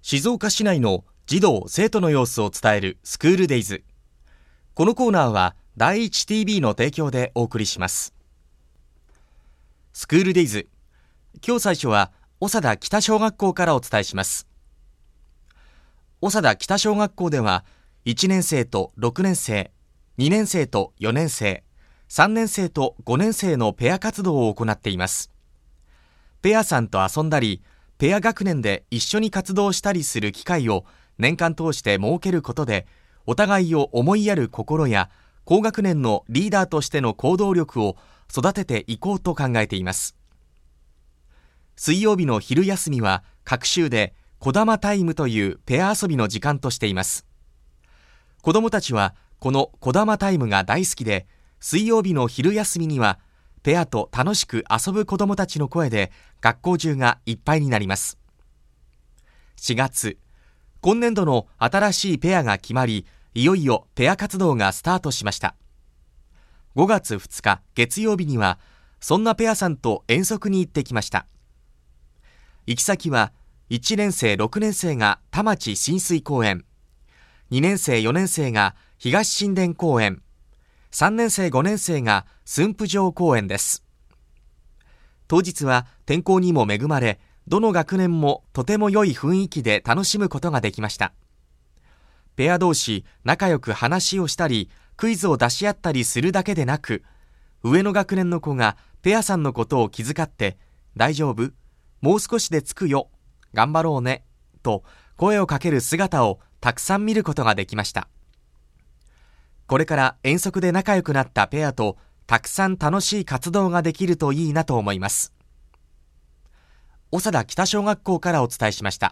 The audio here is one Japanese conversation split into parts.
静岡市内の児童・生徒の様子を伝えるスクールデイズ。このコーナーは第一 TV の提供でお送りします。スクールデイズ、今日最初は長田北小学校からお伝えします。長田北小学校では1年生と6年生、2年生と4年生、3年生と5年生のペア活動を行っています。ペアさんと遊んだり、ペア学年で一緒に活動したりする機会を年間通して設けることで、お互いを思いやる心や高学年のリーダーとしての行動力を育てていこうと考えています。水曜日の昼休みは各週でこだまタイムというペア遊びの時間としています。子どもたちはこのこだまタイムが大好きで、水曜日の昼休みにはペアと楽しく遊ぶ子どもたちの声で学校中がいっぱいになります。4月、今年度の新しいペアが決まり、いよいよペア活動がスタートしました。5月2日月曜日には、そんなペアさんと遠足に行ってきました。行き先は、1年生6年生が田町親水公園、2年生4年生が東神殿公園、3年生5年生が駿府城公園です。当日は天候にも恵まれ、どの学年もとても良い雰囲気で楽しむことができました。ペア同士仲良く話をしたり、クイズを出し合ったりするだけでなく、上の学年の子がペアさんのことを気遣って、大丈夫？もう少しで着くよ。頑張ろうね。と声をかける姿をたくさん見ることができました。これから遠足で仲良くなったペアとたくさん楽しい活動ができるといいなと思います。長田北小学校からお伝えしました。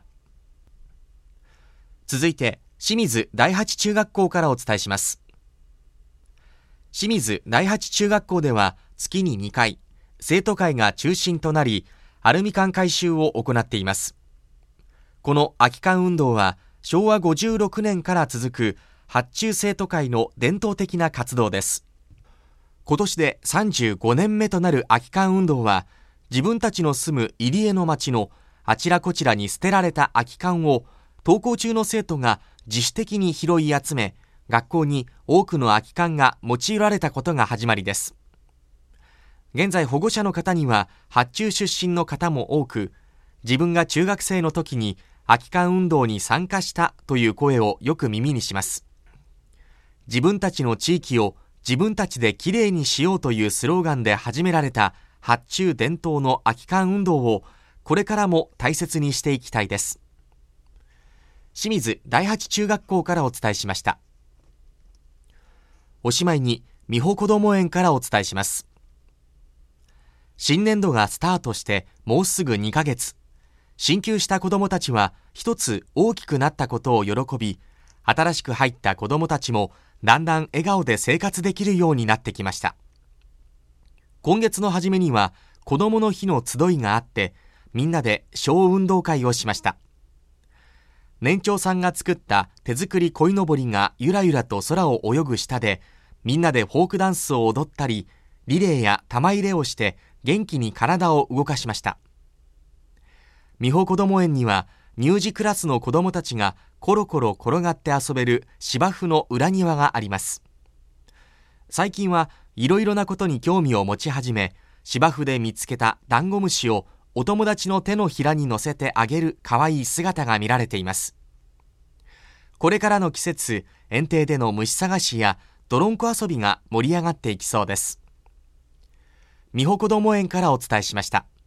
続いて清水第八中学校からお伝えします。清水第八中学校では月に2回、生徒会が中心となり、アルミ缶回収を行っています。この空き缶運動は昭和56年から続く発注生徒会の伝統的な活動です。今年で35年目となる空き缶運動は、自分たちの住む入江の町のあちらこちらに捨てられた空き缶を登校中の生徒が自主的に拾い集め、学校に多くの空き缶が用いられたことが始まりです。現在保護者の方には発注出身の方も多く、自分が中学生の時に空き缶運動に参加したという声をよく耳にします。自分たちの地域を自分たちできれいにしようというスローガンで始められた発注伝統の空き缶運動をこれからも大切にしていきたいです。清水第八中学校からお伝えしました。おしまいに美保こども園からお伝えします。新年度がスタートしてもうすぐ2ヶ月。進級した子どもたちは一つ大きくなったことを喜び、新しく入った子どもたちもだんだん笑顔で生活できるようになってきました。今月の初めには子どもの日の集いがあって、みんなで小運動会をしました。年長さんが作った手作り鯉のぼりがゆらゆらと空を泳ぐ下で、みんなでフォークダンスを踊ったり、リレーや玉入れをして元気に体を動かしました。美保こども園には乳児クラスの子どもたちがコロコロ転がって遊べる芝生の裏庭があります。最近はいろいろなことに興味を持ち始め、芝生で見つけたダンゴムシをお友達の手のひらに乗せてあげる可愛い姿が見られています。これからの季節、園庭での虫探しや泥んこ遊びが盛り上がっていきそうです。美保こども園からお伝えしました。